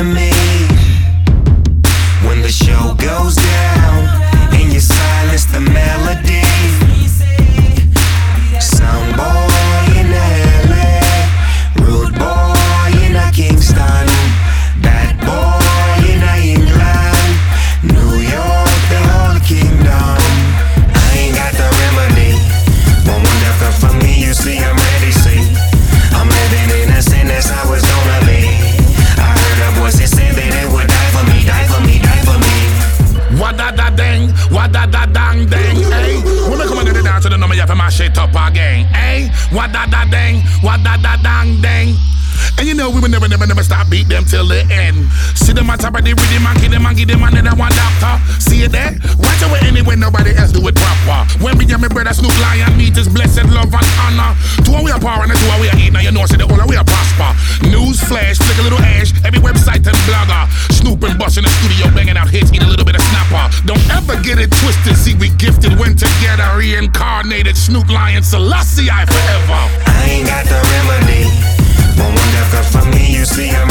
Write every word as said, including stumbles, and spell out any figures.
to me. When the show goes down and you silence the melody. Sound boy in L A, rude boy in a Kingston, bad boy in a England, New York, the whole kingdom. I ain't got the remedy, but one death come from me, you see I'm ready, see. I'm living in a sin, that's how it's gonna be. I heard a voice that said that it would die for me, die for me, die for me. Wada da dang, wada da dang dang, eh? When we come into the dance to the number, you have to mash it up again, eh? Wada da dang, wada da dang dang. And you know we will never, never, never stop beat them till the end. See them on top of the rhythm and give them and give them another one doctor. See it there? Watch away anyway, nobody else do it proper. When we and my brother Snoop Lion meet is blessed love and honor. Two we are power and two we are eat. Now you know say the whole we are prosper. News flash, flick a little ash, every website and blogger. Snoop and Bust in the studio banging out hits, eat a little bit of snapper. Don't ever get it twisted, see we gifted when together. Reincarnated Snoop Lion Selassie I forever. I ain't got the remedy, but one death come from me, you see